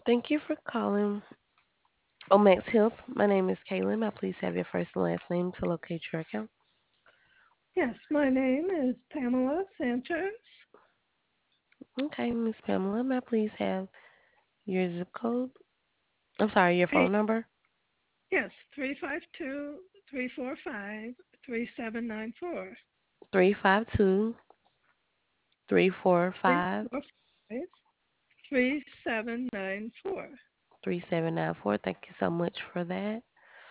Thank you for calling Omax Health. My name is Kaylin. May I please have your first and last name to locate your account? Yes, my name is Pamela Sanchez, Okay, Miss Pamela, may I please have your zip code? I'm sorry, your phone eight, number? yes, 352-345-3794. 352 345 34794. 3794. Thank you so much for that.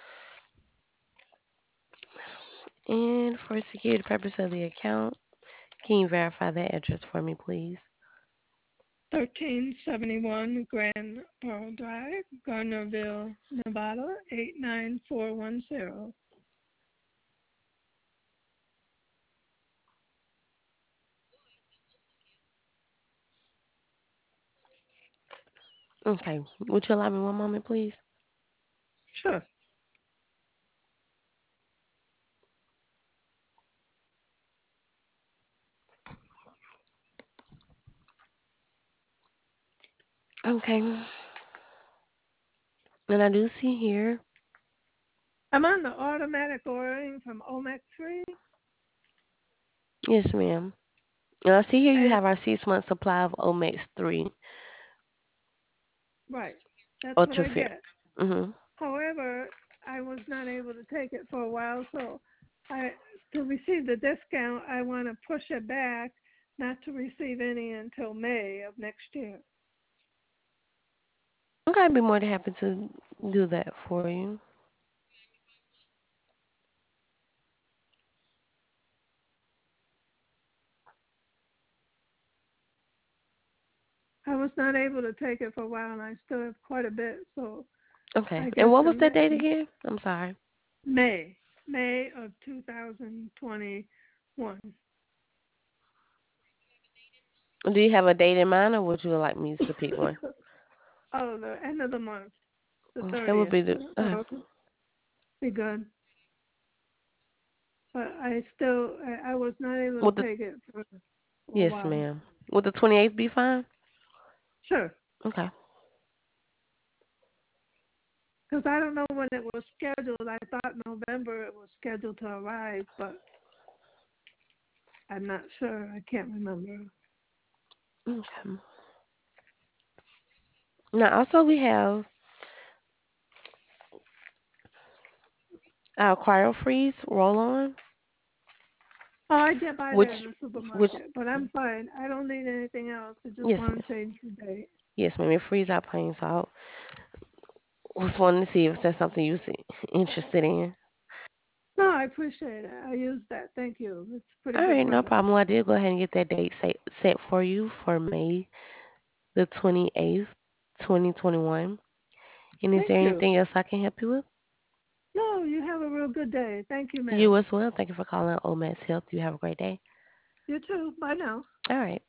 And for security purpose of the account, can you verify that address for me, please? 1371 Grand Pearl Drive, Gardnerville, Nevada, 89410. Okay. Would you allow me one moment, please? Sure. Okay. And I do see here. I'm on the automatic ordering from Omex 3. Yes, ma'am. And I see here you I, have our 6 month supply of Omex 3 right, that's what Ultra I Fit. get. Mm-hmm. However, I was not able to take it for a while, so I to receive the discount, I want to push it back, not to receive any until May of next year. Okay, I'd be more than happy to do that for you. I was not able to take it for a while, and I still have quite a bit, so Okay. I And guess what the was that date again? I'm sorry. May of 2021. Do you have a date in mind, or would you like me to pick one? Oh, the end of the month, the That would 30th. be the. Be good. But I was not able to Would the take it for a yes, while. ma'am. Would the 28th be fine? Sure. Okay. Because I don't know when it was scheduled. I thought November it was scheduled to arrive, but I'm not sure. I can't remember. Okay. Now, also we have our Cryo Freeze roll on, Oh, I did buy that in which, the which, supermarket, but I'm fine. I don't need anything else. I just yes, want ma'am. to change the date. Yes, ma'am. It freeze out plain salt. Was wanting to see if that's something you was interested in. No, I appreciate it. I use that. Thank you. It's a pretty All good right, no product. problem. Well, I did go ahead and get that date set for you for May the 28th, 2021. And is Thank there you. anything else I can help you with? No, you have a real good day. Thank you, You ma'am. as well. Thank you for calling Omax Health. You have a great day. You too. Bye now. All right.